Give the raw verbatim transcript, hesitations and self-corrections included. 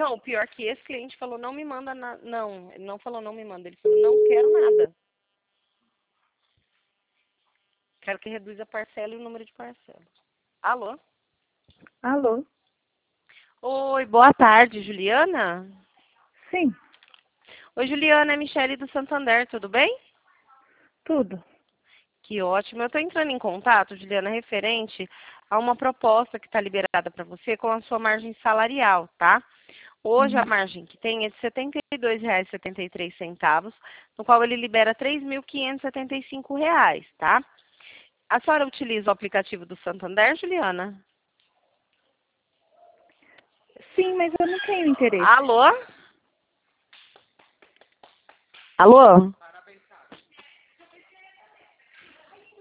Não, o pior que esse cliente falou, não me manda nada. Não, ele não falou, não me manda. Ele falou, não quero nada. Quero que reduza a parcela e o número de parcelas. Alô? Alô? Oi, boa tarde, Juliana? Sim, Oi, Juliana, é Michele do Santander, tudo bem? tudo. Que ótimo. Eu estou entrando em contato, Juliana, referente a uma proposta que está liberada para você com a sua margem salarial, tá? Hoje a Uhum. margem que tem é de setenta e dois reais e setenta e três centavos, no qual ele libera três mil quinhentos e setenta e cinco reais, tá? A senhora utiliza o aplicativo do Santander, Juliana? Sim, mas eu não tenho interesse. Alô? Alô?